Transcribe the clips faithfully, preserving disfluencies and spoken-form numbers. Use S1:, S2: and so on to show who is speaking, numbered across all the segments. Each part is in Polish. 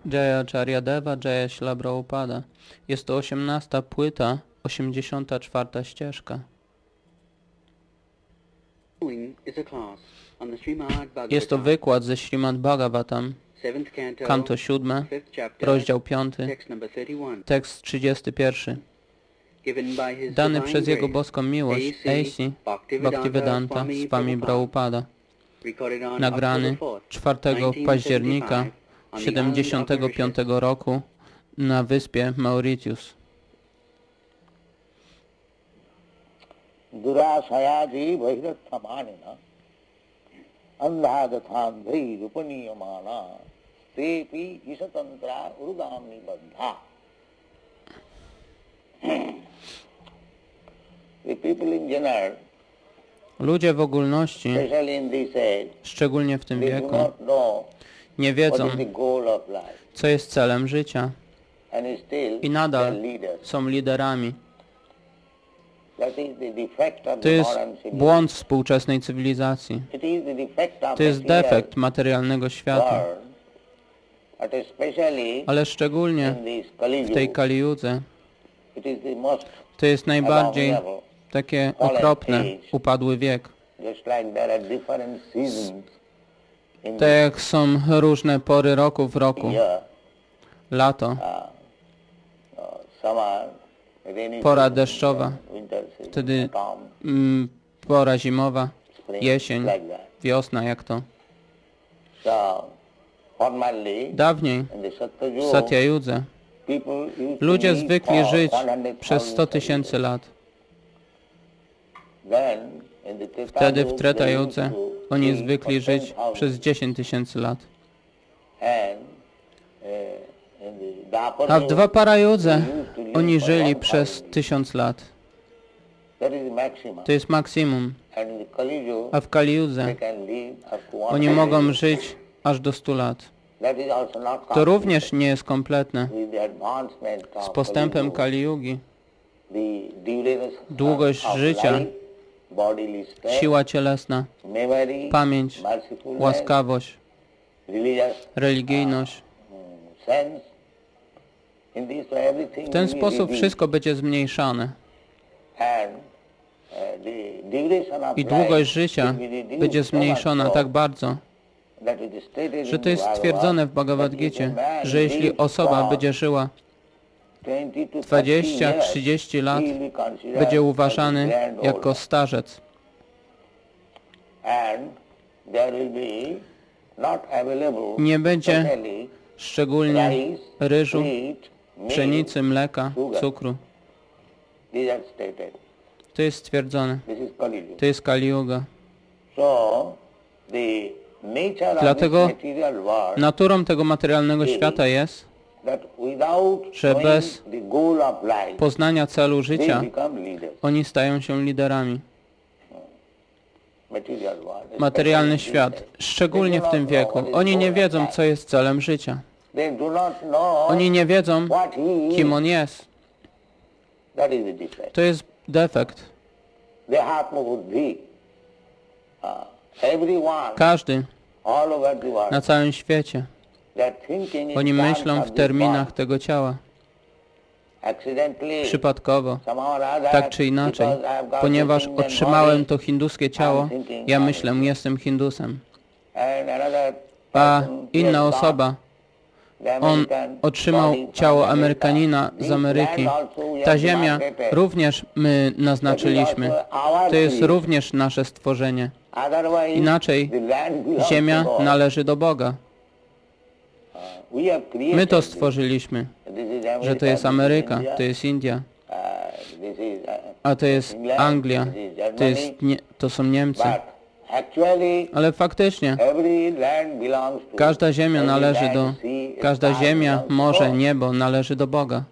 S1: Jaya Charyadeva, Jaya Śrīla Prabhupada. Jest to osiemnasta płyta, osiemdziesiąta czwarta ścieżka. Jest to wykład ze Śrimad Bhagavatam, kanto siódme, rozdział piąty, tekst trzydziesty pierwszy. Dany przez Jego boską miłość A C Bhaktivedanta Swami Prabhupada. Nagrany czwartego października siedemdziesiątego piątego roku na wyspie Mauritius.
S2: Durasayati bhairathamanina andhadathambhai rupaniyamana tepi isatantra urudamni baddha. The people in general,
S1: ludzie w ogólności, szczególnie w tym wieku, nie wiedzą, co jest celem życia i nadal są liderami. To jest błąd współczesnej cywilizacji. To jest defekt materialnego świata. Ale szczególnie w tej Kali-judze to jest najbardziej takie okropne, upadły wiek. Tak jak są różne pory roku w roku. Lato, pora deszczowa, wtedy mm, pora zimowa, jesień, wiosna, jak to. Dawniej w Satyajudze ludzie zwykli żyć przez sto tysięcy lat. Wtedy w Tretayudze oni zwykli żyć przez dziesięć tysięcy lat. A w Dwaparayudze oni żyli przez tysiąc lat. To jest maksimum. A w Kali-judze oni mogą żyć aż do stu lat. To również nie jest kompletne. Z postępem Kali-jugi długość życia, siła cielesna, pamięć, łaskawość, religijność. W ten sposób wszystko będzie zmniejszane. I długość życia będzie zmniejszona tak bardzo, że to jest stwierdzone w Bhagavad Gicie, że jeśli osoba będzie żyła dwadzieścia trzydzieści lat, będzie uważany jako starzec. Nie będzie szczególnie ryżu, pszenicy, mleka, cukru. To jest stwierdzone. To jest Kali-yuga. Dlatego naturą tego materialnego świata jest, że bez poznania celu życia oni stają się liderami. Materialny świat, szczególnie w tym wieku, oni nie wiedzą, co jest celem życia. Oni nie wiedzą, kim on jest. To jest defekt. Każdy na całym świecie, oni myślą w terminach tego ciała. Przypadkowo, tak czy inaczej, ponieważ otrzymałem to hinduskie ciało, ja myślę, jestem Hindusem. A inna osoba, on otrzymał ciało Amerykanina z Ameryki. Ta ziemia również my naznaczyliśmy. To jest również nasze stworzenie. Inaczej ziemia należy do Boga. My to stworzyliśmy, że to jest Ameryka, to jest India, a to jest Anglia, to, jest nie, to są Niemcy. Ale faktycznie każda ziemia należy do, każda ziemia, morze, niebo należy do Boga.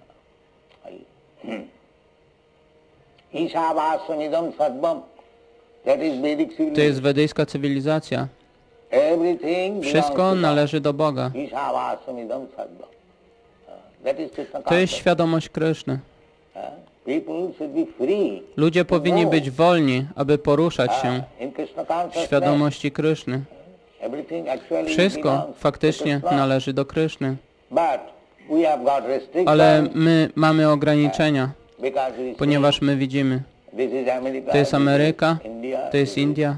S1: To jest wedyjska cywilizacja. Wszystko należy do Boga. To jest świadomość Kryszny. Ludzie powinni być wolni, aby poruszać się w świadomości Kryszny. Wszystko faktycznie należy do Kryszny. Ale my mamy ograniczenia, ponieważ my widzimy, to jest Ameryka, to jest India.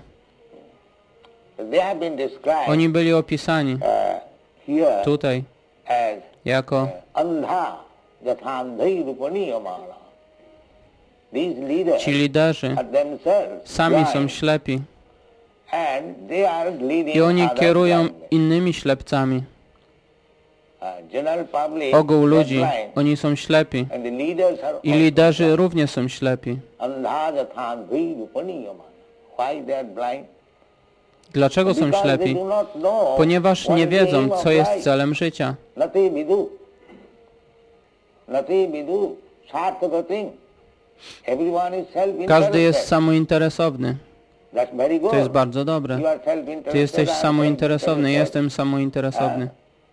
S1: Oni byli opisani tutaj jako ci liderzy sami są ślepi i oni kierują innymi ślepcami. Ogół ludzi, oni są ślepi i liderzy również są ślepi. Dlaczego są ślepi? Ponieważ nie wiedzą, co jest celem życia. Każdy jest samointeresowny. To jest bardzo dobre. Ty jesteś samointeresowny, jestem samointeresowny.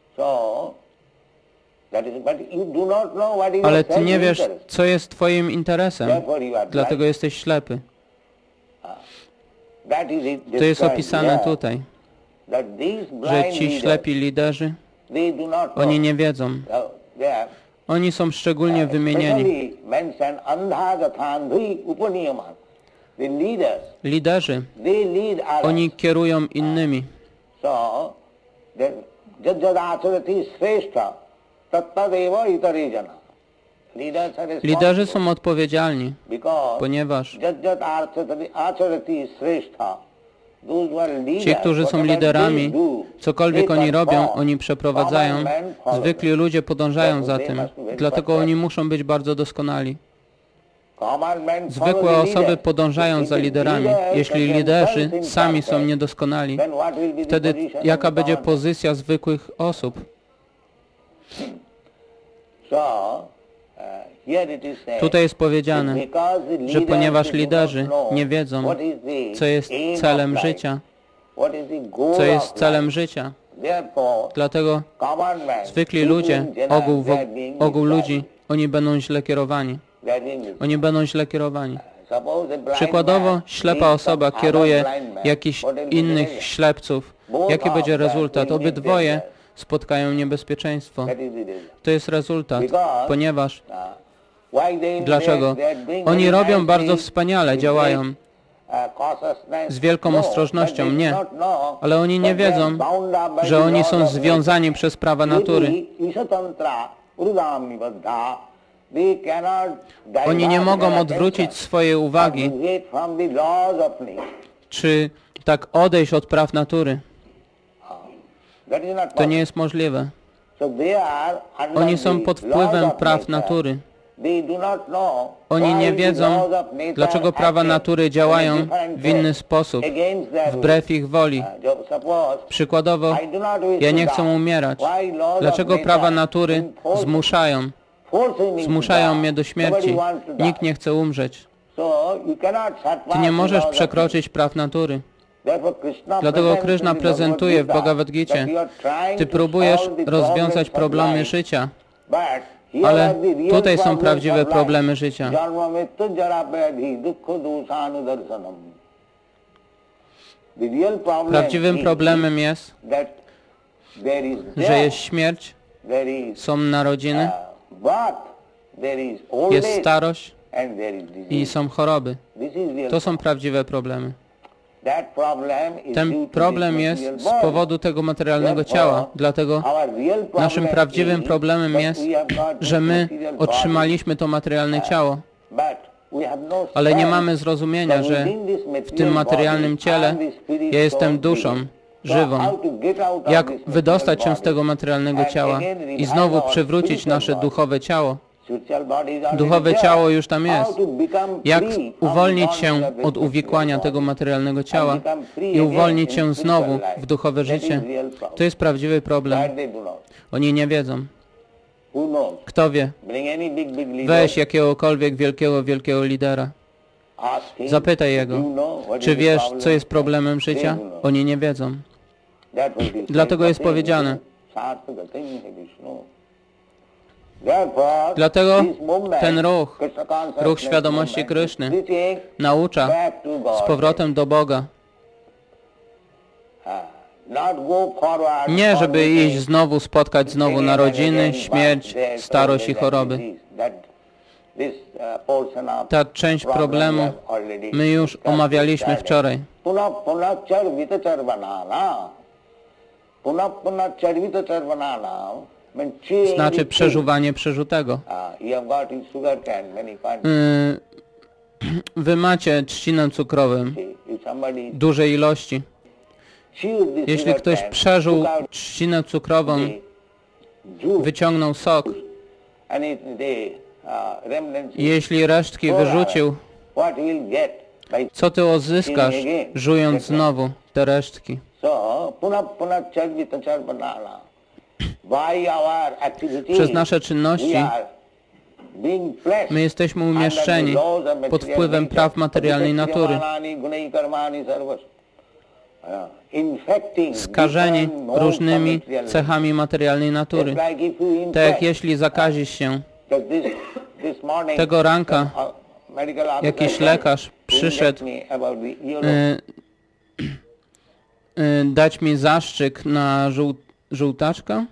S1: Ale ty nie wiesz, co jest twoim interesem, dlatego jesteś ślepy. To jest opisane tutaj, że ci ślepi liderzy, oni nie wiedzą. Oni są szczególnie wymienieni. Liderzy, oni kierują innymi. Liderzy są odpowiedzialni, ponieważ ci, którzy są liderami, cokolwiek oni robią, oni przeprowadzają, zwykli ludzie podążają za tym, dlatego oni muszą być bardzo doskonali. Zwykłe osoby podążają za liderami. Jeśli liderzy sami są niedoskonali, wtedy jaka będzie pozycja zwykłych osób? Tutaj jest powiedziane, że ponieważ liderzy nie wiedzą, co jest celem życia, co jest celem życia, dlatego zwykli ludzie, ogół, ogół ludzi, oni będą źle kierowani. Oni będą źle kierowani. Przykładowo, ślepa osoba kieruje jakichś innych ślepców. Jaki będzie rezultat? Obydwoje spotkają niebezpieczeństwo. To jest rezultat, ponieważ... Dlaczego? Oni robią bardzo wspaniale, działają z wielką ostrożnością. Nie. Ale oni nie wiedzą, że oni są związani przez prawa natury. Oni nie mogą odwrócić swojej uwagi, czy tak odejść od praw natury. To nie jest możliwe. Oni są pod wpływem praw natury. Oni nie wiedzą, dlaczego prawa natury działają w inny sposób, wbrew ich woli. Przykładowo, ja nie chcę umierać. Dlaczego prawa natury zmuszają? Zmuszają mnie do śmierci. Nikt nie chce umrzeć. Ty nie możesz przekroczyć praw natury. Dlatego Kryszna prezentuje w Bhagavad Gita, ty próbujesz rozwiązać problemy życia, ale tutaj są prawdziwe problemy życia. Prawdziwym problemem jest, że jest śmierć, są narodziny, jest starość i są choroby. To są prawdziwe problemy. Ten problem jest z powodu tego materialnego ciała. Dlatego naszym prawdziwym problemem jest, że my otrzymaliśmy to materialne ciało, ale nie mamy zrozumienia, że w tym materialnym ciele ja jestem duszą żywą. Jak wydostać się z tego materialnego ciała i znowu przywrócić nasze duchowe ciało? Duchowe ciało już tam jest. Jak uwolnić się od uwikłania tego materialnego ciała i uwolnić się znowu w duchowe życie? To jest prawdziwy problem. Oni nie wiedzą. Kto wie? Weź jakiegokolwiek wielkiego, wielkiego lidera. Zapytaj jego, czy wiesz, co jest problemem życia? Oni nie wiedzą. Dlatego jest powiedziane. Dlatego ten ruch, ruch świadomości Kryszny, naucza z powrotem do Boga. Nie, żeby iść znowu, spotkać znowu narodziny, śmierć, starość i choroby. Ta część problemu my już omawialiśmy wczoraj. Znaczy przeżuwanie przerzutego. Yy, wy macie trzcinę cukrową, dużej ilości. Jeśli ktoś przeżył trzcinę cukrową, wyciągnął sok, jeśli resztki wyrzucił, co ty uzyskasz, żując znowu te resztki? Przez nasze czynności my jesteśmy umieszczeni pod wpływem praw materialnej natury, skażeni różnymi cechami materialnej natury. Tak jak jeśli zakazisz się, tego ranka jakiś lekarz przyszedł y, y, dać mi zastrzyk na żół, żółtaczka.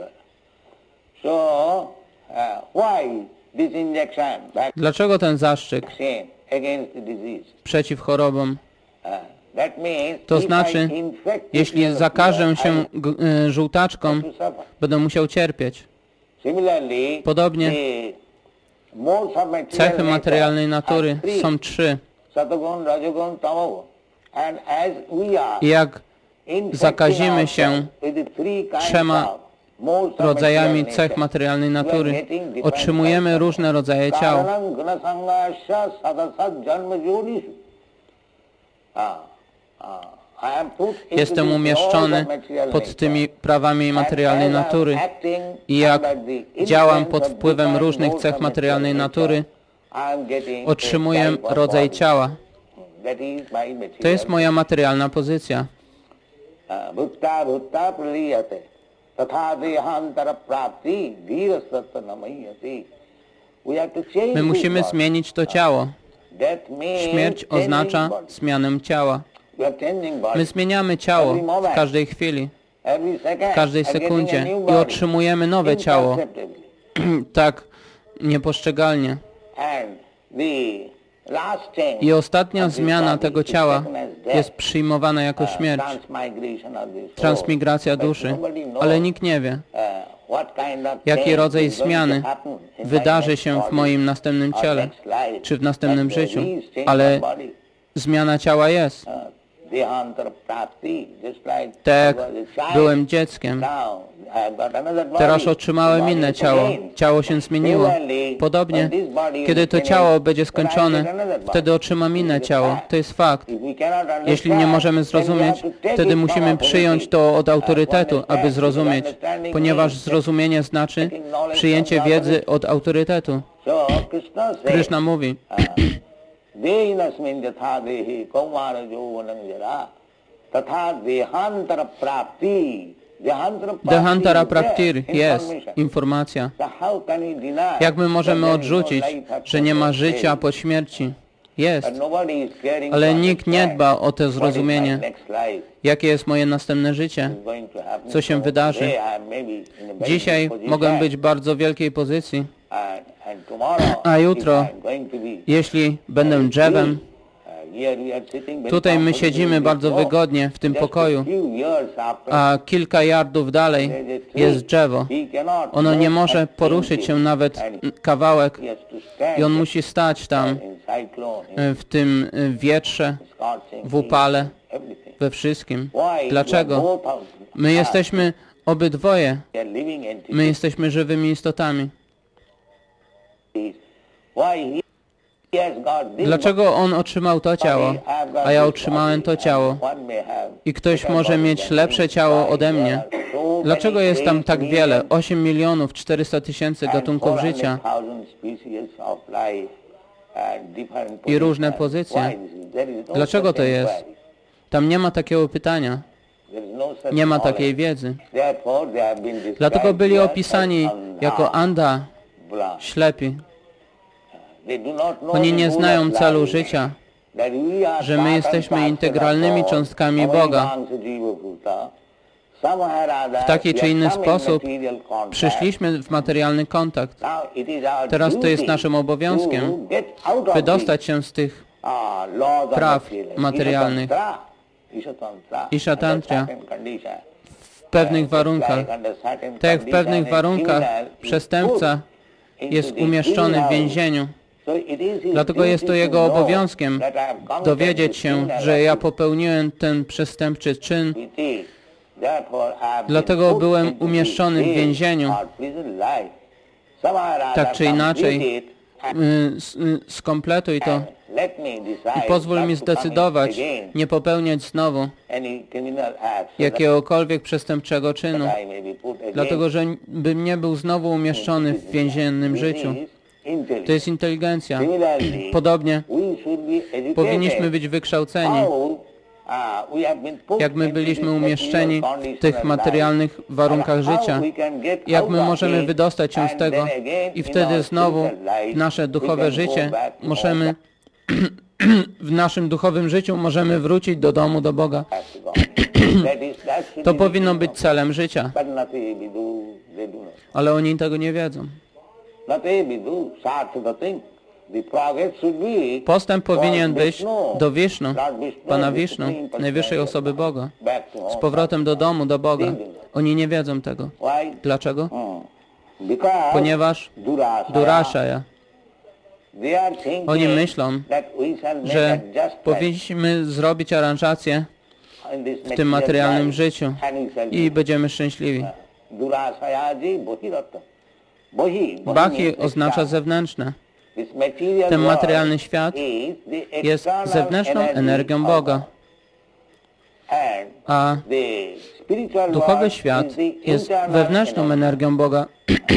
S1: Dlaczego ten zastrzyk przeciw chorobom? To znaczy, jeśli zakażę się y, żółtaczką, będę musiał cierpieć. Podobnie cechy materialnej natury są trzy. I jak zakazimy się trzema rodzajami cech materialnej natury, otrzymujemy różne rodzaje ciał. Jestem umieszczony pod tymi prawami materialnej natury i jak działam pod wpływem różnych cech materialnej natury, otrzymuję rodzaj ciała. To jest moja materialna pozycja. My musimy zmienić to ciało. Śmierć oznacza zmianę ciała. My zmieniamy ciało w każdej chwili, w każdej sekundzie i otrzymujemy nowe ciało, tak niepostrzegalnie. I ostatnia zmiana tego ciała jest przyjmowana jako śmierć, transmigracja duszy, ale nikt nie wie, jaki rodzaj zmiany wydarzy się w moim następnym ciele, czy w następnym życiu, ale zmiana ciała jest. Tak, byłem dzieckiem. Teraz otrzymałem inne ciało. Ciało się zmieniło. Podobnie, kiedy to ciało będzie skończone, wtedy otrzymam inne ciało. To jest fakt. Jeśli nie możemy zrozumieć, wtedy musimy przyjąć to od autorytetu, aby zrozumieć, ponieważ zrozumienie znaczy przyjęcie wiedzy od autorytetu. Krishna mówi, Dehantara Praktir jest informacja. Jak my możemy odrzucić, że nie ma życia po śmierci? Jest. Ale nikt nie dba o to zrozumienie. Jakie jest moje następne życie? Co się wydarzy? Dzisiaj mogę być w bardzo wielkiej pozycji, a jutro, jeśli będę drzewem, tutaj my siedzimy bardzo wygodnie w tym pokoju, a kilka yardów dalej jest drzewo. Ono nie może poruszyć się nawet kawałek i on musi stać tam w tym wietrze, w upale, we wszystkim. Dlaczego? My jesteśmy obydwoje. My jesteśmy żywymi istotami. Dlaczego on otrzymał to ciało, a ja otrzymałem to ciało? I ktoś może mieć lepsze ciało ode mnie. Dlaczego jest tam tak wiele? osiem milionów czterysta tysięcy gatunków życia i różne pozycje. Dlaczego to jest? Tam nie ma takiego pytania. Nie ma takiej wiedzy. Dlatego byli opisani jako anda, ślepi. Oni nie znają celu życia, że my jesteśmy integralnymi cząstkami Boga. W taki czy inny sposób przyszliśmy w materialny kontakt. Teraz to jest naszym obowiązkiem wydostać się z tych praw materialnych. Isha Tantra w pewnych warunkach. Tak jak w pewnych warunkach przestępca jest umieszczony w więzieniu. Dlatego jest to jego obowiązkiem dowiedzieć się, że ja popełniłem ten przestępczy czyn. Dlatego byłem umieszczony w więzieniu. Tak czy inaczej, skompletuj to i pozwól mi zdecydować, nie popełniać znowu jakiegokolwiek przestępczego czynu, dlatego że bym nie był znowu umieszczony w więziennym życiu. To jest inteligencja. Podobnie powinniśmy być wykształceni, jak my byliśmy umieszczeni w tych materialnych warunkach życia, jak my możemy wydostać się z tego i wtedy znowu w nasze duchowe życie możemy w naszym duchowym życiu możemy wrócić do domu, do Boga. To powinno być celem życia, ale oni tego nie wiedzą. Postęp powinien być do Wisznu, Pana Wisznu, najwyższej osoby Boga, z powrotem do domu, do Boga. Oni nie wiedzą tego. Dlaczego? Ponieważ Durashaya. Oni myślą, że powinniśmy zrobić aranżację w tym materialnym życiu i będziemy szczęśliwi. Bahi oznacza zewnętrzne. Ten materialny świat jest zewnętrzną energią Boga, a duchowy świat jest wewnętrzną energią Boga.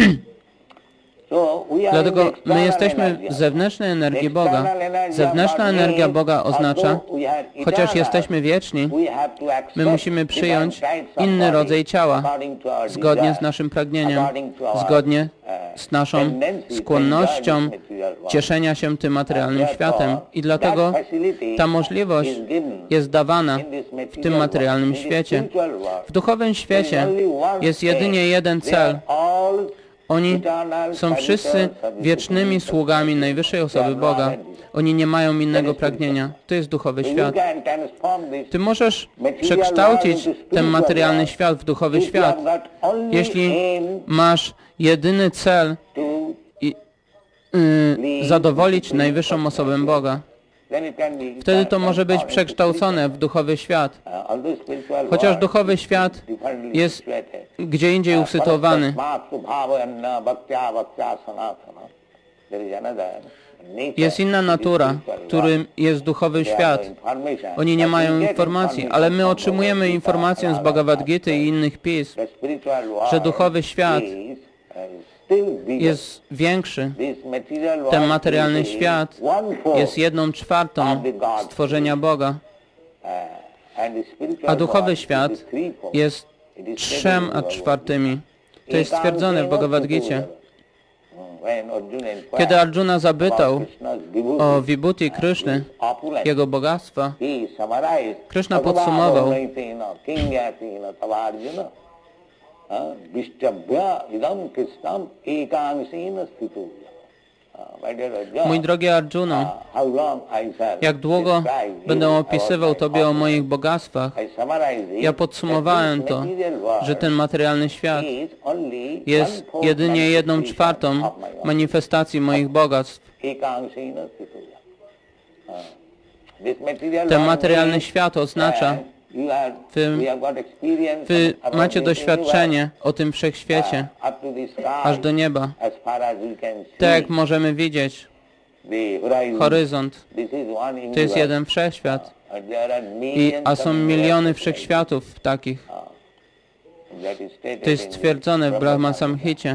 S1: Dlatego my jesteśmy w zewnętrznej energii Boga. Zewnętrzna energia Boga oznacza, chociaż jesteśmy wieczni, my musimy przyjąć inny rodzaj ciała, zgodnie z naszym pragnieniem, zgodnie z naszą skłonnością cieszenia się tym materialnym światem. I dlatego ta możliwość jest dawana w tym materialnym świecie. W duchowym świecie jest jedynie jeden cel. Oni są wszyscy wiecznymi sługami najwyższej osoby Boga. Oni nie mają innego pragnienia. To jest duchowy świat. Ty możesz przekształcić ten materialny świat w duchowy świat, jeśli masz jedyny cel i y, zadowolić najwyższą osobę Boga. Wtedy to może być przekształcone w duchowy świat. Chociaż duchowy świat jest gdzie indziej usytuowany. Jest inna natura, którym jest duchowy świat. Oni nie mają informacji, ale my otrzymujemy informację z Bhagavad Gity i innych pism, że duchowy świat jest większy. Ten materialny świat jest jedną czwartą stworzenia Boga, a duchowy świat jest trzema czwartymi. To jest stwierdzone w Bhagavad Gicie. Kiedy Arjuna zapytał o Vibhuti Kryszny, jego bogactwa, Kryszna podsumował: mój drogi Arjuno, jak długo będę opisywał Tobie o moich bogactwach? Ja podsumowałem to, że ten materialny świat jest jedynie jedną czwartą manifestacji moich bogactw. Ten materialny świat oznacza, Wy, wy macie doświadczenie o tym wszechświecie, aż do nieba. Tak jak możemy widzieć, horyzont to jest jeden wszechświat, I, a są miliony wszechświatów takich. To jest stwierdzone w Brahma Samhicie.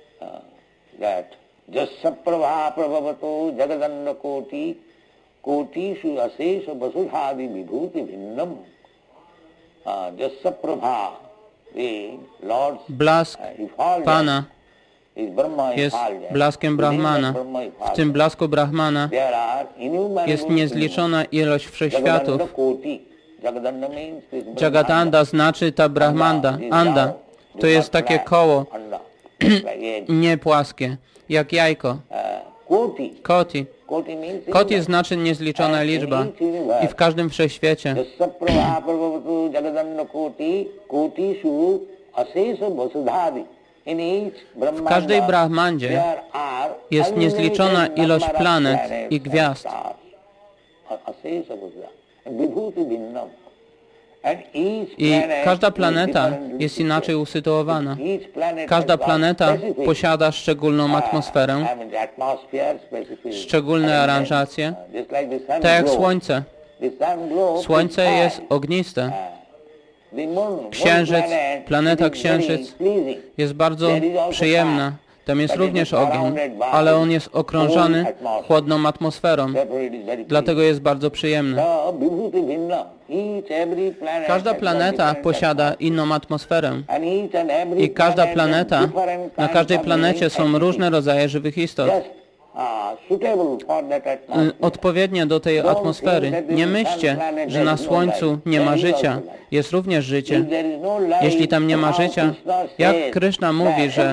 S1: Blask Pana jest blaskiem Brahmana. W tym blasku Brahmana jest niezliczona ilość wszechświatów.
S2: Jagadanda means this
S1: Jagadanda znaczy ta Brahmanda. Anda to jest takie koło,
S2: Anda, like egg.
S1: nie płaskie, jak jajko.
S2: Uh, Koti.
S1: Koti.
S2: Koti means
S1: Koti znaczy niezliczona liczba. I w każdym wszechświecie.
S2: Jasapravaha prabhavatu Jagadanda koti, kotishu asesa vasudhadi. In each
S1: W
S2: Brahmanda
S1: każdej Brahmandzie
S2: there are
S1: jest niezliczona
S2: unlimited
S1: ilość
S2: number of
S1: planet
S2: planets
S1: i
S2: and
S1: gwiazd.
S2: stars. Asesa vasudha. Vibhuti bhinnam. And each
S1: I
S2: planet
S1: każda
S2: is
S1: planeta
S2: different
S1: jest inaczej usytuowana.
S2: Each planet
S1: Każda
S2: has got
S1: planeta
S2: specific,
S1: posiada szczególną atmosferę,
S2: I mean, the atmosphere specific
S1: szczególne
S2: element,
S1: aranżacje,
S2: uh, just like the sun
S1: tak jak
S2: glows.
S1: Słońce.
S2: The sun glows
S1: Słońce
S2: is
S1: jest
S2: high.
S1: ogniste.
S2: Uh, the moon, moon
S1: Księżyc,
S2: planet,
S1: planeta
S2: it is very
S1: Księżyc
S2: pleasing.
S1: jest bardzo
S2: There is also
S1: przyjemna.
S2: fire.
S1: Tam jest
S2: But it
S1: również
S2: is
S1: ogień,
S2: surrounded by
S1: ale on jest okrążony
S2: cold atmosphere.
S1: chłodną atmosferą.
S2: Therefore it is very
S1: Dlatego jest bardzo przyjemny.
S2: pleasing. So, vibhuti bhinna. Each, every planet
S1: Każda
S2: has got
S1: planeta
S2: different
S1: posiada
S2: atmosphere.
S1: inną atmosferę.
S2: And each and every
S1: I każda
S2: planet
S1: planeta,
S2: has different
S1: na
S2: kinds
S1: każdej
S2: of
S1: planecie
S2: living
S1: są
S2: entities.
S1: różne rodzaje żywych istot.
S2: Just, uh, suitable for that
S1: Y,
S2: atmosphere.
S1: Odpowiednie do tej atmosfery. Nie myślcie, że na Słońcu nie ma życia. Jest również życie. Jeśli tam nie ma życia, jak Krishna mówi, że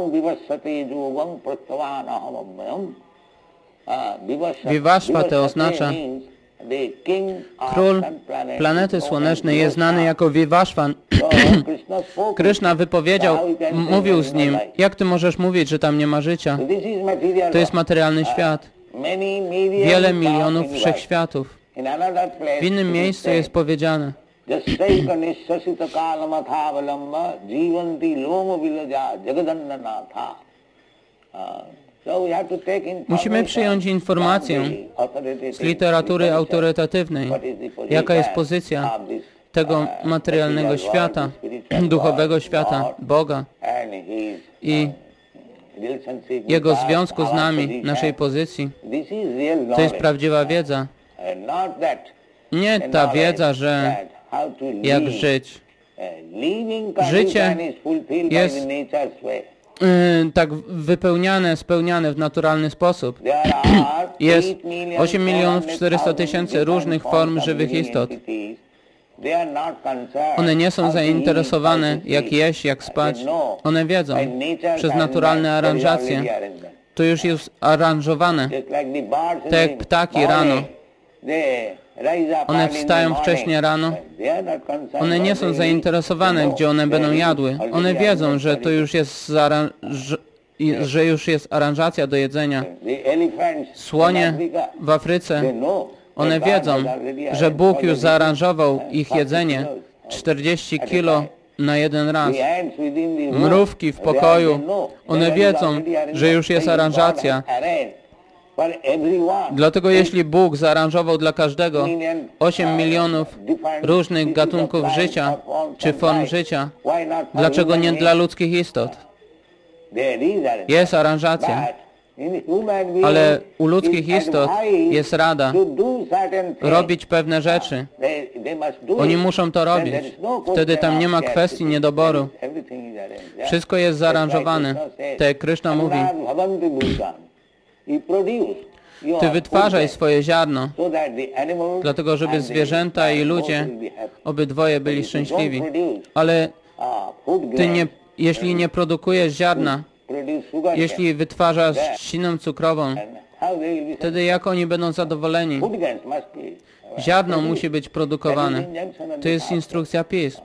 S1: Vivasva to oznacza król planety słonecznej jest znany jako Vivasvan. Krishna wypowiedział, m- mówił z nim, jak ty możesz mówić, że tam nie ma życia? To jest materialny świat. Wiele milionów wszechświatów. W innym miejscu jest powiedziane, musimy przyjąć informację z literatury autorytatywnej, jaka jest pozycja tego materialnego świata, duchowego świata, Boga i Jego związku z nami, naszej pozycji. To jest prawdziwa wiedza. Nie ta wiedza, że jak żyć. Życie jest yy, tak wypełniane, spełniane w naturalny sposób. Jest osiem milionów czterysta tysięcy różnych form żywych istot. One nie są zainteresowane, jak jeść, jak spać. One wiedzą, przez naturalne aranżacje. To już jest aranżowane. Tak jak ptaki rano. One wstają wcześnie rano. One nie są zainteresowane, gdzie one będą jadły. One wiedzą, że to już jest zaaran- że już jest aranżacja do jedzenia. Słonie w Afryce, one wiedzą, że Bóg już zaaranżował ich jedzenie czterdzieści kilo na jeden raz. Mrówki w pokoju, one wiedzą, że już jest aranżacja. Dlatego jeśli Bóg zaaranżował dla każdego osiem milionów różnych gatunków życia czy form życia, dlaczego nie dla ludzkich istot? Jest aranżacja. Ale u ludzkich istot jest rada robić pewne rzeczy. Oni muszą to robić. Wtedy tam nie ma kwestii niedoboru. Wszystko jest zaaranżowane. Tak jak Krishna mówi, ty wytwarzaj swoje ziarno, dlatego żeby zwierzęta i ludzie obydwoje byli szczęśliwi. Ale ty nie, jeśli nie produkujesz ziarna, jeśli wytwarzasz ślinę cukrową, wtedy jak oni będą zadowoleni? Ziarno musi być produkowane. To jest instrukcja pism.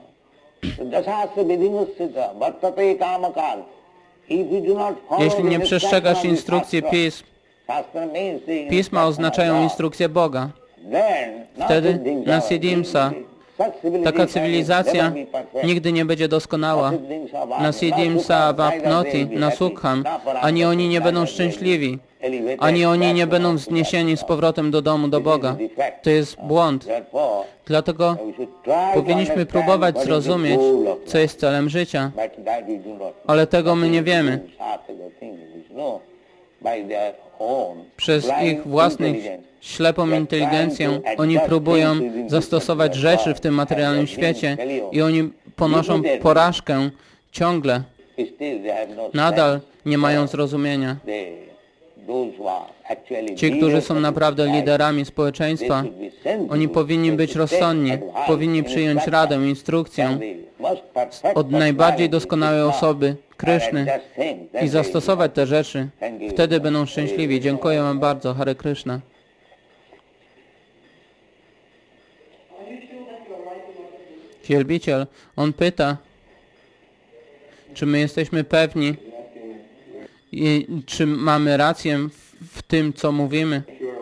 S1: Jeśli nie przestrzegasz instrukcji pism, pisma oznaczają instrukcję Boga. Wtedy Nasidimsa, taka cywilizacja nigdy nie będzie doskonała. Nasidimsa Vapnoti, Nasukham, ani oni nie będą szczęśliwi, ani oni nie będą wzniesieni z powrotem do domu, do Boga. To jest błąd. Dlatego powinniśmy próbować zrozumieć, co jest celem życia, ale tego my nie wiemy. Przez ich własnych ślepą inteligencję oni próbują zastosować rzeczy w tym materialnym świecie i oni ponoszą porażkę ciągle. Nadal nie mają zrozumienia.
S2: those who are actually
S1: Ci, którzy są naprawdę liderami społeczeństwa, oni powinni być rozsądni, powinni przyjąć radę, instrukcję od najbardziej doskonałej osoby, Kryszny, i zastosować te rzeczy. Wtedy będą szczęśliwi. Dziękuję wam bardzo. Hare Krishna. Wielbiciel, on pyta, czy my jesteśmy pewni, i czy mamy rację w, w tym, co mówimy.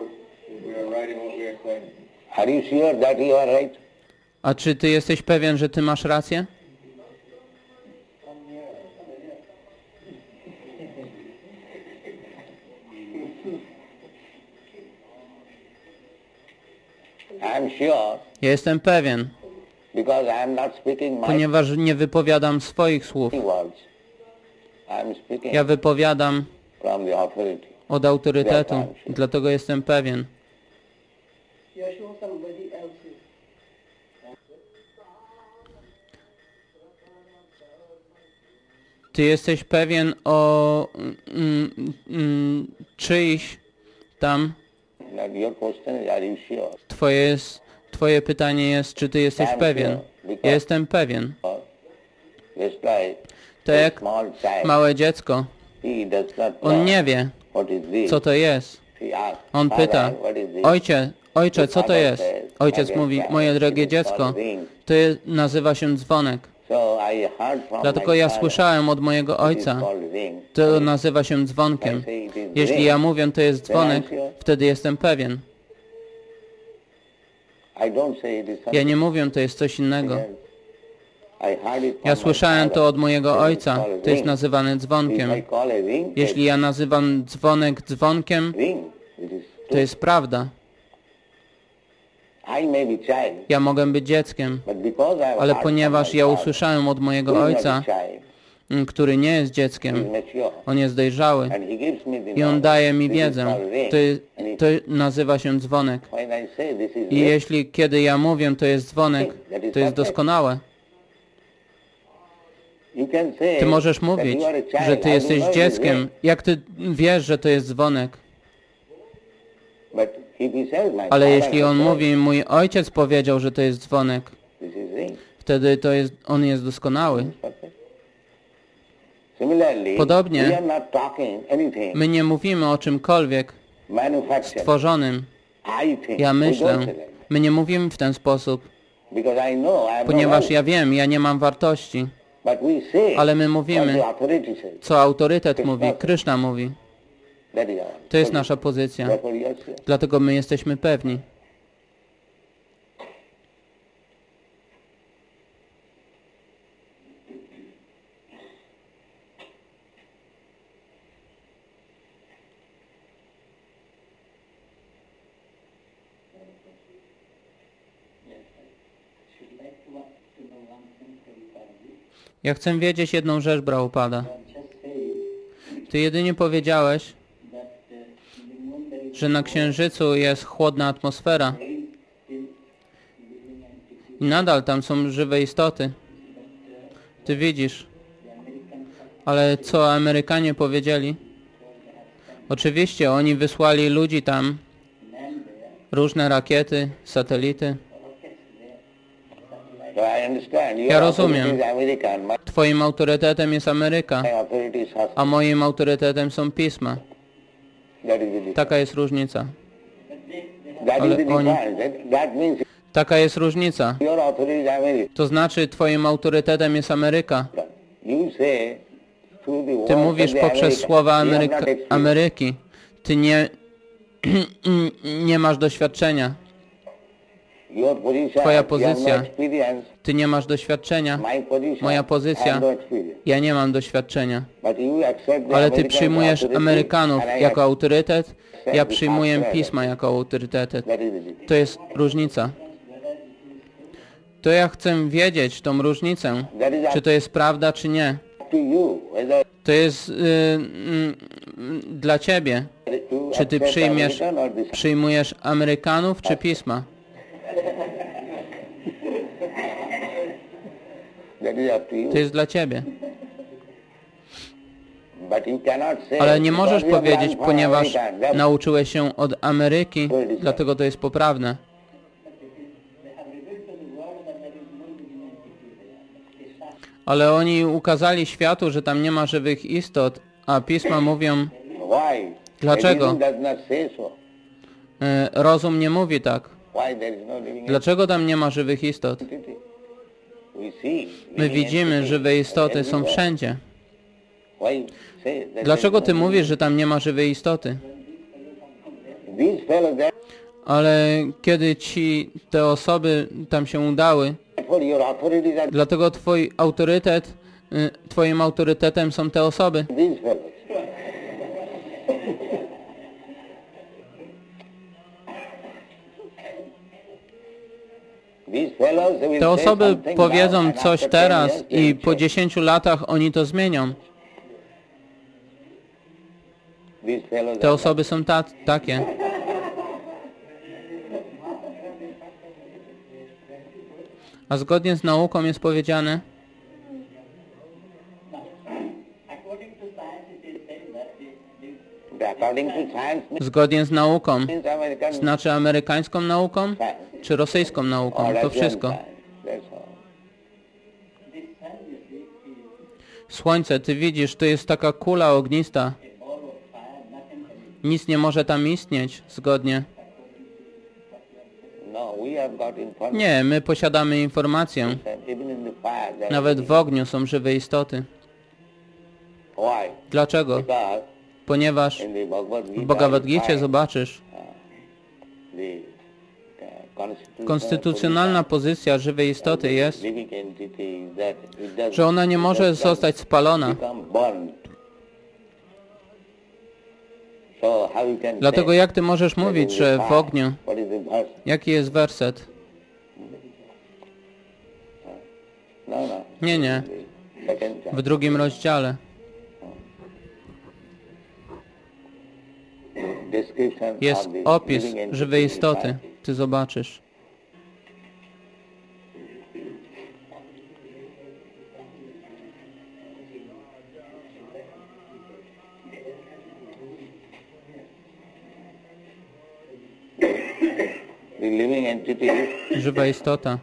S2: Are you sure that you are right?
S1: A czy ty jesteś pewien, że ty masz rację?
S2: I am sure
S1: Ja jestem pewien,
S2: because I am not speaking my
S1: ponieważ nie wypowiadam swoich słów.
S2: words. I am speaking
S1: Ja wypowiadam
S2: from the authority.
S1: od autorytetu, dlatego jestem pewien. Ty jesteś pewien o mm, mm, czyjś tam.
S2: That your question is, are you sure?
S1: Twoje, jest, twoje pytanie jest, czy ty jesteś pewien? Ja jestem pewien.
S2: Just like
S1: To
S2: a
S1: jak
S2: small child,
S1: małe dziecko.
S2: he does not
S1: On
S2: know
S1: nie wie,
S2: what is this.
S1: co to jest.
S2: He asks,
S1: On
S2: "Father,
S1: pyta,
S2: what is this?"
S1: ojcze, ojcze, co to jest? Ojciec mówi, moje drogie dziecko, to jest, nazywa się dzwonek.
S2: So I heard from
S1: Dlatego
S2: my
S1: ja
S2: father,
S1: słyszałem od mojego
S2: it is
S1: ojca,
S2: called ring.
S1: to nazywa się dzwonkiem. Jeśli ja mówię, to jest dzwonek, wtedy jestem pewien.
S2: I don't say it is
S1: Ja
S2: something
S1: nie mówię, to jest coś innego.
S2: else. I heard it from
S1: Ja
S2: my
S1: słyszałem
S2: father.
S1: to od mojego
S2: It is
S1: ojca,
S2: called
S1: to jest
S2: ring.
S1: nazywane
S2: If I
S1: dzwonkiem.
S2: call a ring,
S1: Jeśli ja nazywam dzwonek dzwonkiem,
S2: ring, it is
S1: to
S2: true.
S1: jest prawda.
S2: I may be child,
S1: Ja mogę być dzieckiem,
S2: but because I have
S1: ale
S2: heard
S1: ponieważ
S2: from my
S1: ja
S2: father,
S1: usłyszałem od
S2: who
S1: mojego
S2: is not a
S1: ojca,
S2: child,
S1: m, który nie jest
S2: he is
S1: dzieckiem,
S2: mature,
S1: on jest dojrzały
S2: and he gives me the
S1: i on
S2: knowledge.
S1: daje mi
S2: This is
S1: wiedzę,
S2: called ring.
S1: to, jest,
S2: And it-
S1: to nazywa się dzwonek.
S2: when I say this is
S1: I
S2: ring,
S1: jeśli kiedy ja mówię, to jest dzwonek, to jest doskonałe.
S2: you can say
S1: Ty możesz
S2: that
S1: mówić,
S2: you are a child.
S1: że ty
S2: I
S1: jesteś
S2: don't know it is
S1: dzieckiem.
S2: ring.
S1: Jak ty wiesz, że to jest dzwonek?
S2: But if he says, my
S1: Ale
S2: father
S1: jeśli
S2: has
S1: on
S2: said,
S1: mówi, mój ojciec powiedział, że to jest dzwonek,
S2: this is ring.
S1: wtedy to jest, on jest doskonały.
S2: Perfect. Similarly,
S1: Podobnie,
S2: we are not talking anything
S1: My nie mówimy o czymkolwiek
S2: manufactured.
S1: stworzonym.
S2: I think.
S1: Ja
S2: we don't
S1: myślę.
S2: say that.
S1: My nie mówimy w ten sposób,
S2: Because I know I have no
S1: ponieważ
S2: value.
S1: ja wiem, ja nie mam wartości.
S2: But we say
S1: Ale my
S2: what
S1: mówimy,
S2: the authority says.
S1: co autorytet mówi, Kryszna mówi.
S2: That is our
S1: To jest
S2: position.
S1: nasza pozycja.
S2: Therefore you are sure.
S1: Dlatego my jesteśmy pewni. Ja chcę wiedzieć jedną rzecz, Prabhupada. Ty jedynie powiedziałeś, że na Księżycu jest chłodna atmosfera i nadal tam są żywe istoty. Ty widzisz. Ale co Amerykanie powiedzieli? Oczywiście oni wysłali ludzi tam, różne rakiety, satelity.
S2: So I understand. Your
S1: Ja rozumiem.
S2: authority is American. My
S1: Twoim autorytetem jest Ameryka,
S2: authority is Hasta.
S1: a moim autorytetem są pisma.
S2: That is the difference.
S1: Taka jest różnica.
S2: That is
S1: Ale
S2: the
S1: oni-
S2: difference. That, that means
S1: Taka jest różnica.
S2: your authority is American.
S1: To znaczy twoim autorytetem jest Ameryka.
S2: You say through the
S1: Ty
S2: words
S1: mówisz
S2: of the
S1: poprzez
S2: American.
S1: słowa
S2: You have
S1: Ameryka,
S2: not experienced.
S1: Ameryki. Ty nie, nie masz doświadczenia.
S2: Your position,
S1: Twoja
S2: you have
S1: pozycja.
S2: no experience.
S1: Ty nie masz doświadczenia.
S2: My position,
S1: Moja
S2: I
S1: pozycja.
S2: have no experience.
S1: Ja nie mam doświadczenia.
S2: But you accept the
S1: Ale ty
S2: American
S1: przyjmujesz
S2: authority
S1: Amerykanów
S2: and I
S1: jako
S2: accept-
S1: autorytet, ja
S2: the
S1: przyjmuję
S2: past
S1: pisma jako autorytet.
S2: That is the difference.
S1: To jest różnica. To ja chcę wiedzieć tą różnicę,
S2: That is
S1: czy to jest prawda, czy nie.
S2: up to you whether
S1: To jest y, mm, dla ciebie.
S2: to
S1: Czy ty
S2: accept
S1: przyjmiesz,
S2: American or this.
S1: przyjmujesz Amerykanów, czy pisma?
S2: That is up to you.
S1: To jest dla ciebie.
S2: But you cannot say,
S1: Ale nie możesz
S2: because we have
S1: powiedzieć,
S2: learned from
S1: ponieważ
S2: America, that's
S1: nauczyłeś się od Ameryki, dlatego to jest poprawne. Ale oni ukazali światu, że tam nie ma żywych istot, a pisma mówią,
S2: why?
S1: Dlaczego?
S2: Reason does not say so.
S1: e, rozum nie mówi tak.
S2: Why there is no living
S1: Dlaczego tam nie ma żywych istot?
S2: entity? We see
S1: My
S2: living
S1: widzimy,
S2: entity
S1: żywe istoty są
S2: everywhere.
S1: wszędzie.
S2: Why say that
S1: Dlaczego
S2: there
S1: ty
S2: is no
S1: mówisz, że tam nie ma żywej istoty?
S2: living- These fellows,
S1: Ale kiedy ci te osoby tam się udały,
S2: therefore your authorities are
S1: dlatego twój autorytet, y, twoim autorytetem są te osoby.
S2: these fellows. These fellows will
S1: Te
S2: say
S1: osoby
S2: something
S1: powiedzą
S2: now, and
S1: coś
S2: after ten
S1: teraz
S2: years they
S1: i
S2: will
S1: po
S2: change.
S1: dziesięciu latach oni to zmienią.
S2: These fellows
S1: Te
S2: are
S1: osoby są ta, takie. A zgodnie z nauką jest powiedziane,
S2: according to science means
S1: zgodnie z nauką,
S2: American
S1: znaczy amerykańską nauką,
S2: science
S1: czy rosyjską nauką,
S2: or
S1: to
S2: Russian
S1: wszystko.
S2: science. That's all.
S1: Słońce, ty widzisz, to jest taka kula ognista. Nic nie może tam istnieć, zgodnie.
S2: No, we have got information
S1: Nie, my posiadamy informację.
S2: that even in the fire there
S1: Nawet w ogniu są żywe istoty.
S2: why?
S1: Dlaczego?
S2: Because
S1: Ponieważ
S2: in the Bhagavad Gita,
S1: w Bhagavad
S2: you
S1: Gicie
S2: find
S1: zobaczysz,
S2: the uh, constitutional
S1: konstytucjonalna pozycja żywej istoty jest,
S2: living entity is that it does
S1: że ona nie może zostać spalona.
S2: become burned. So how you can
S1: Dlatego
S2: say
S1: jak ty możesz
S2: that
S1: mówić,
S2: in the
S1: że w
S2: fire,
S1: ogniu,
S2: what is the verse?
S1: jaki jest werset?
S2: No, no.
S1: Nie, nie,
S2: The second
S1: w
S2: chapter.
S1: drugim rozdziale
S2: Description
S1: jest
S2: of the
S1: opis
S2: living entity
S1: żywej
S2: in
S1: istoty.
S2: fire.
S1: Ty zobaczysz.
S2: The living entity is
S1: Żywa istota.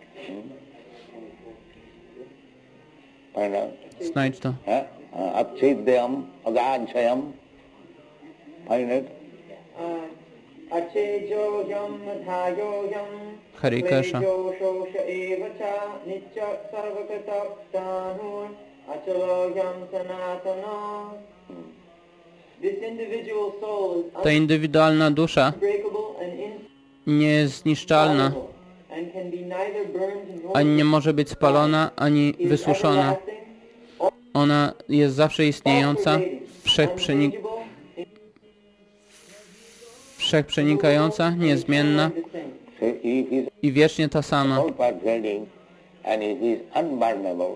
S2: find out.
S1: Znajdź to.
S2: Huh? Uh, Apchidyam, agachayam. Find it.
S3: Achejoyam dhayoyam
S1: Harikesha.
S3: Shosha evacha nitya sarvakataptanur achaloyam sanatana. This individual soul is
S1: Ta indywidualna dusza
S3: unbreakable and
S1: nie jest zniszczalna,
S3: infallible and can be neither burned nor
S1: ani nie może być spalona, ani
S3: is
S1: wysuszona.
S3: everlasting,
S1: Ona jest zawsze istniejąca,
S3: all-pervading,
S1: wszechprzenik
S3: unchangeable,
S1: wszechprzenikająca, niezmienna
S2: So if he is
S1: i wiecznie ta sama.
S2: all pervading and if he is unburnable,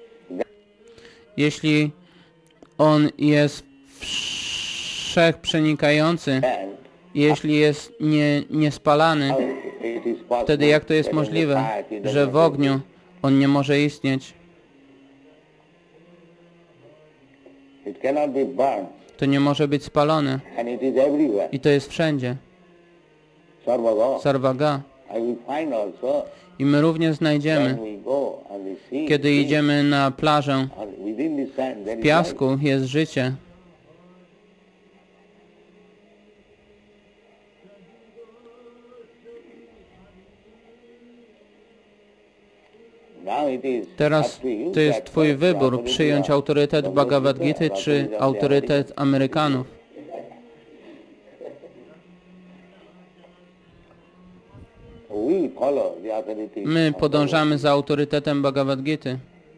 S1: Jeśli on jest wszechprzenikający,
S2: then
S1: jeśli jest nie, niespalany,
S2: how it is possible
S1: wtedy jak to jest
S2: that in the
S1: możliwe,
S2: fire it does
S1: że
S2: not
S1: w ogniu on nie może istnieć?
S2: It cannot be burned,
S1: To nie może być spalone
S2: and it is everywhere.
S1: i to jest wszędzie.
S2: Sarvaga.
S1: Sarvaga.
S2: I will find also
S1: I my również znajdziemy,
S2: when we go on the sea,
S1: kiedy idziemy na plażę,
S2: or within the sand, there
S1: w
S2: is
S1: piasku jest życie.
S2: life. Now it is
S1: Teraz
S2: up to you
S1: to jest
S2: that
S1: twój
S2: first
S1: wybór,
S2: authority
S1: przyjąć
S2: of
S1: autorytet
S2: Bhagavad
S1: Bhagavad
S2: Gita
S1: Gity
S2: or
S1: czy
S2: authority of the
S1: autorytet Amerykanów.
S2: We follow the authority
S1: My
S2: of
S1: podążamy za autorytetem Bhagavad Gity.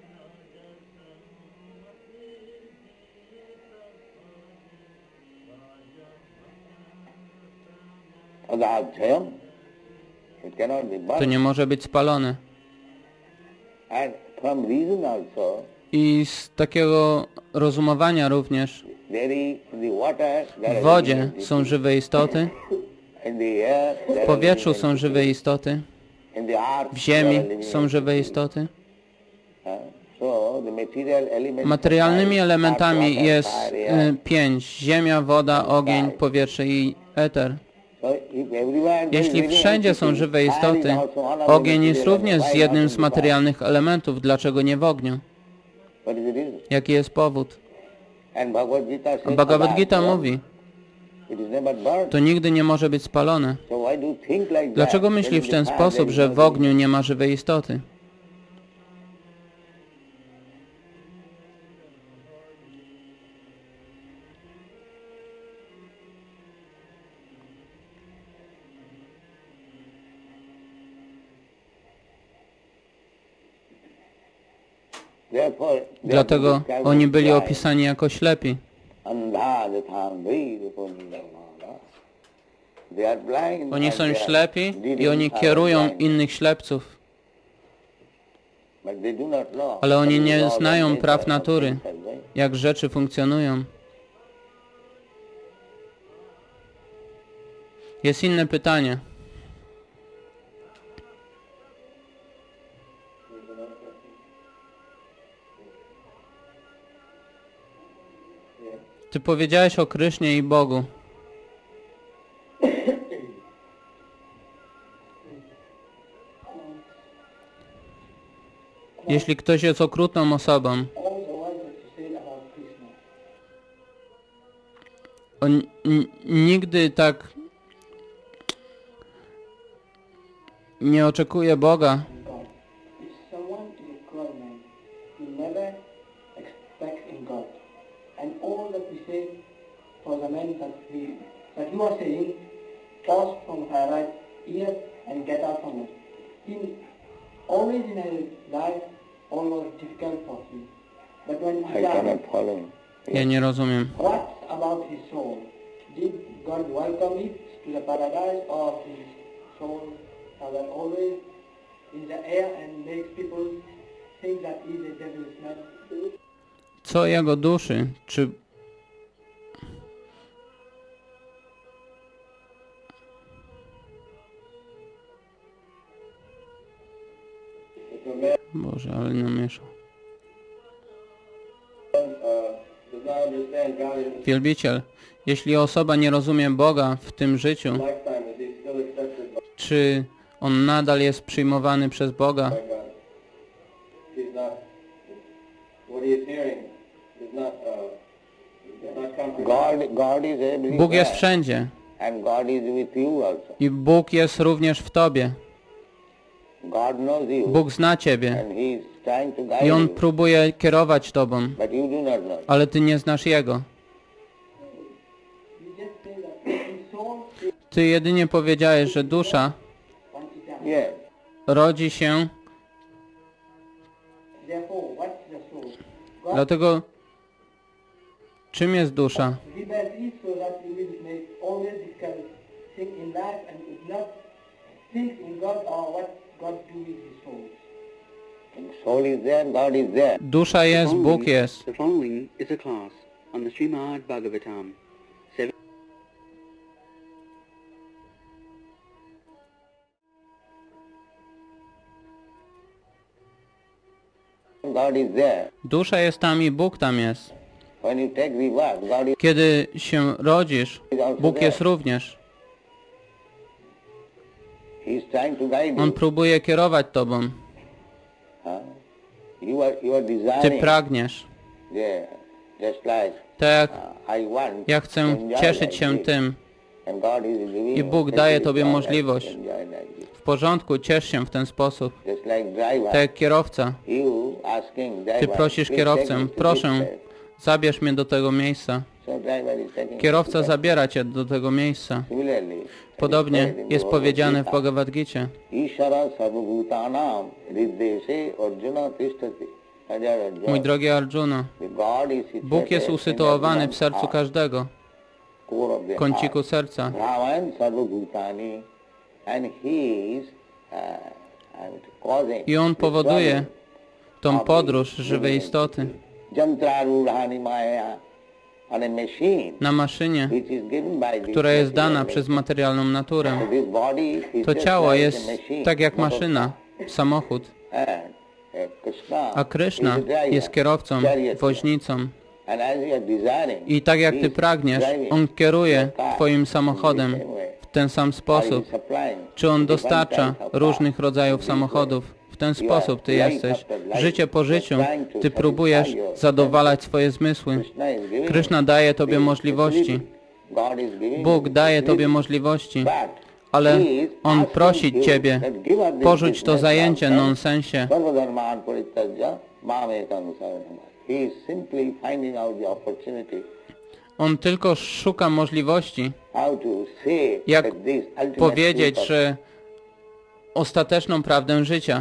S2: Agachayam. It cannot be
S1: To
S2: burned.
S1: nie może być spalone.
S2: And from reason also,
S1: I z takiego rozumowania również
S2: there is in the water, there
S1: w
S2: are
S1: wodzie
S2: living entities.
S1: są żywe istoty,
S2: In the air, there
S1: w
S2: are
S1: powietrzu
S2: living
S1: są
S2: entities.
S1: żywe istoty,
S2: In the earth,
S1: w
S2: there are
S1: ziemi
S2: living
S1: są żywe
S2: entities.
S1: istoty.
S2: Huh? So the material elements
S1: Materialnymi
S2: are
S1: elementami
S2: water,
S1: jest
S2: fire, air.
S1: y, pięć. Ziemia, woda, ogień, powietrze i eter.
S2: So if everywhere there is
S1: Jeśli
S2: living
S1: wszędzie są
S2: entity,
S1: żywe
S2: fire is
S1: istoty,
S2: also one of the
S1: ogień jest
S2: material
S1: również
S2: elements. Why
S1: jednym
S2: not
S1: z
S2: in the fire?
S1: materialnych elementów. Dlaczego nie w ogniu?
S2: What is the reason?
S1: Jaki jest powód?
S2: And Bhagavad Gita says,
S1: Bhagavad Gita
S2: "Abhaya."
S1: mówi,
S2: It is never burned.
S1: to nigdy nie może być spalone.
S2: So why do you think like that?
S1: Dlaczego
S2: That
S1: myśli
S2: in
S1: w
S2: the
S1: ten
S2: fire
S1: sposób,
S2: there is
S1: że
S2: no
S1: w ogniu nie ma żywej istoty?
S2: Therefore,
S1: Dlatego oni byli opisani jako ślepi. Oni są ślepi i oni kierują innych ślepców. Ale oni nie znają praw natury, jak rzeczy funkcjonują. Jest inne pytanie. Ty powiedziałeś o Krysznie i Bogu. Jeśli ktoś jest okrutną osobą, on n- nigdy tak nie oczekuje Boga.
S4: If someone is a cruel man, you never expect in God. And all that we say for the man that we that you are saying, pass from her right ear and get out from it. In always in a life, almost difficult for him. But when he
S2: I
S4: died,
S2: cannot follow.
S1: Ja nie rozumiem.
S4: what about his soul? Did God welcome it to the paradise, or his soul that always in the air and makes people think that he is a devil's man?
S1: Co jego duszy? Czy Boże, ale namieszał. Wielbiciel, jeśli osoba nie rozumie Boga w tym życiu, czy on nadal jest przyjmowany przez Boga?
S2: God, God is everywhere.
S1: Bóg jest wszędzie
S2: And God is with you also.
S1: i Bóg jest również w Tobie.
S2: God knows you.
S1: Bóg zna Ciebie
S2: And He is trying to guide
S1: i On
S2: you.
S1: próbuje kierować Tobą,
S2: But you do not know.
S1: ale Ty nie znasz Jego.
S4: You just say that his soul
S1: Ty jedynie powiedziałeś, że dusza
S4: once he dies.
S2: Yes.
S1: rodzi się,
S4: Therefore, what's the soul? God
S1: dlatego czym jest dusza?
S4: rebels is so that he will make always difficult thing in life and if not think in God or what God do with his soul.
S2: Soul is there, God is there.
S1: Dusza jest, Bóg jest.
S5: The following is a class on the Srimad Bhagavatam. Seven
S2: God is there.
S1: Dusza jest tam i Bóg tam jest.
S2: When you take rebirth, God is
S1: Kiedy się rodzisz, Bóg jest również.
S2: He is trying to guide
S1: On
S2: you.
S1: próbuje kierować Tobą.
S2: Huh? You are you are
S1: Ty
S2: desiring.
S1: pragniesz.
S2: Yeah. Just like
S1: Tak jak
S2: uh, I want
S1: ja
S2: to
S1: chcę
S2: enjoy
S1: cieszyć
S2: like
S1: się
S2: this.
S1: tym.
S2: And God is giving
S1: I
S2: you
S1: Bóg daje
S2: facility
S1: Tobie
S2: like
S1: możliwość.
S2: this, enjoy like this.
S1: W porządku, ciesz się w ten sposób.
S2: Just like driver.
S1: Tak jak kierowca.
S2: You asking driver.
S1: Ty prosisz
S2: "Please take
S1: kierowcę,
S2: me to this
S1: proszę,
S2: place."
S1: zabierz mnie do tego miejsca.
S2: So driver is taking
S1: Kierowca
S2: you to that
S1: zabiera Cię do tego miejsca.
S2: place. Similarly,
S1: Podobnie
S2: it is said in the
S1: jest
S2: Bhagavad
S1: powiedziane w
S2: Gita,
S1: Bhagavad Gicie.
S2: Ishara sarvabhutanam hrideshe Arjuna tishtati. Hajar Arjuna.
S1: Mój drogi Arjuna,
S2: The God is situated
S1: Bóg jest
S2: in
S1: usytuowany w
S2: everyone's
S1: sercu
S2: heart,
S1: każdego,
S2: core of the
S1: kąciku
S2: heart.
S1: serca.
S2: Brahman sarvabhutani and he is uh, uh, causing
S1: I On
S2: the
S1: powoduje
S2: travel
S1: tą
S2: of the
S1: podróż żywej
S2: living
S1: istoty
S2: entity. Jantrarudhani maya on a machine
S1: na maszynie,
S2: which is given by the
S1: która jest dana
S2: material
S1: przez materialną naturę.
S2: nature. This body is
S1: To
S2: just
S1: ciało
S2: like a
S1: jest
S2: machine,
S1: tak jak
S2: motor
S1: maszyna, samochód.
S2: car. And
S1: A Kryszna jest kierowcą, woźnicą. I tak jak Ty pragniesz, On kieruje Twoim samochodem w ten sam sposób. Czy On dostarcza różnych rodzajów samochodów? W ten sposób Ty jesteś. Życie po życiu Ty próbujesz zadowalać swoje zmysły. Kryszna daje Tobie możliwości. Bóg daje Tobie możliwości. Ale On prosi Ciebie, porzuć to zajęcie nonsensie. On tylko szuka możliwości, jak powiedzieć, że ostateczną prawdę życia.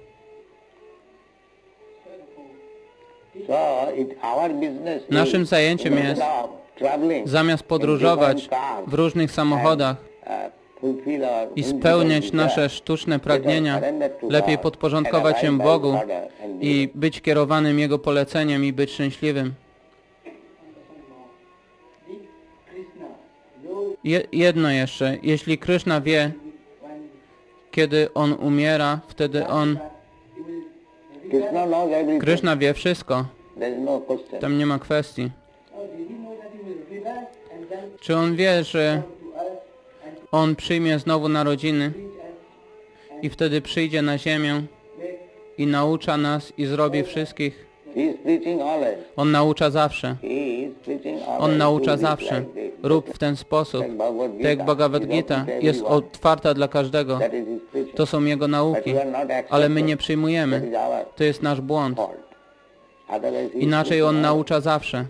S1: Naszym zajęciem jest, zamiast podróżować w różnych samochodach i spełniać nasze sztuczne pragnienia, lepiej podporządkować się Bogu i być kierowanym Jego poleceniem i być szczęśliwym. Je, jedno jeszcze, jeśli Kryszna wie, kiedy On umiera, wtedy On... Kryszna wie wszystko. Tam nie ma kwestii. Czy On wie, że On przyjmie znowu narodziny i wtedy przyjdzie na ziemię i naucza nas i zrobi wszystkich? On naucza zawsze. On naucza zawsze. Rób w ten sposób. Tak jak Bhagavad Gita jest otwarta dla każdego. To są Jego nauki. Ale my nie przyjmujemy. To jest nasz błąd. Inaczej On naucza zawsze.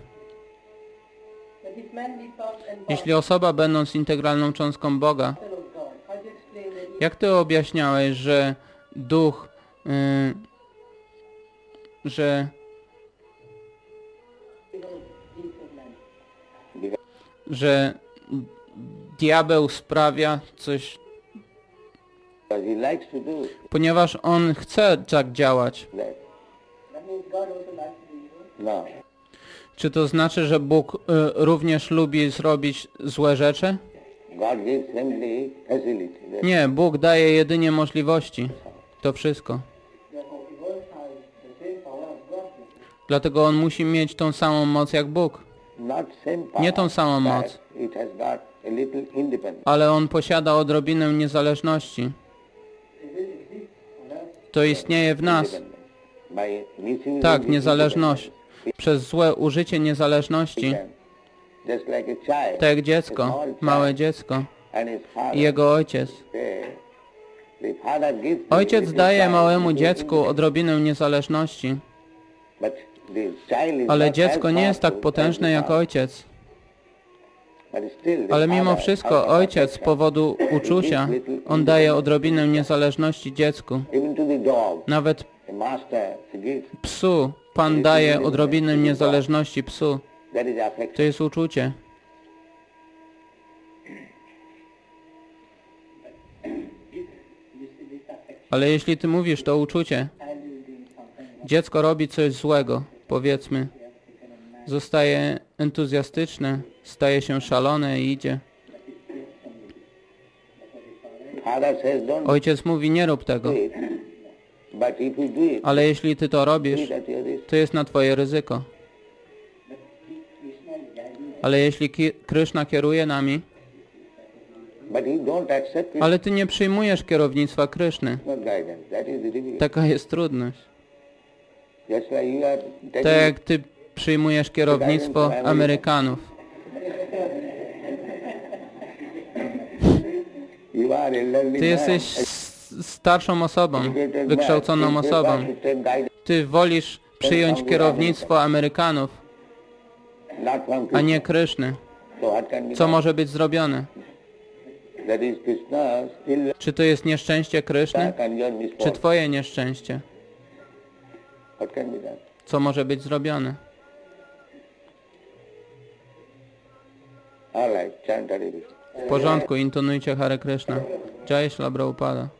S1: Jeśli osoba, będąc integralną cząstką Boga, jak Ty objaśniałeś, że duch, yy, że że diabeł sprawia coś, ponieważ on chce tak działać. Czy to znaczy, że Bóg y, również lubi zrobić złe rzeczy? Nie, Bóg daje jedynie możliwości. To wszystko. Dlatego On musi mieć tą samą moc jak Bóg. Nie tą samą moc, ale On posiada odrobinę niezależności. To istnieje w nas. Tak, niezależność. Przez złe użycie niezależności, tak jak dziecko, małe dziecko i jego ojciec. Ojciec daje małemu dziecku odrobinę niezależności, ale dziecko nie jest tak potężne jak ojciec. Ale mimo wszystko ojciec z powodu uczucia, on daje odrobinę niezależności dziecku. Nawet psu Pan daje odrobinę niezależności psu. To jest uczucie. Ale jeśli Ty mówisz to uczucie, dziecko robi coś złego, powiedzmy, zostaje entuzjastyczne, staje się szalone i idzie. Ojciec mówi, nie rób tego. Ale jeśli Ty to robisz, to jest na Twoje ryzyko. Ale jeśli Kryszna kieruje nami, ale Ty nie przyjmujesz kierownictwa Kryszny. Taka jest trudność. Tak jak Ty przyjmujesz kierownictwo Amerykanów. Ty jesteś starszą osobą, wykształconą osobą. Ty wolisz przyjąć kierownictwo Amerykanów, a nie Kryszny. Co może być zrobione? Czy to jest nieszczęście Kryszny, czy Twoje nieszczęście? Co może być zrobione? W porządku, intonujcie Hare Krishna. Jai Śrīla Prabhupada.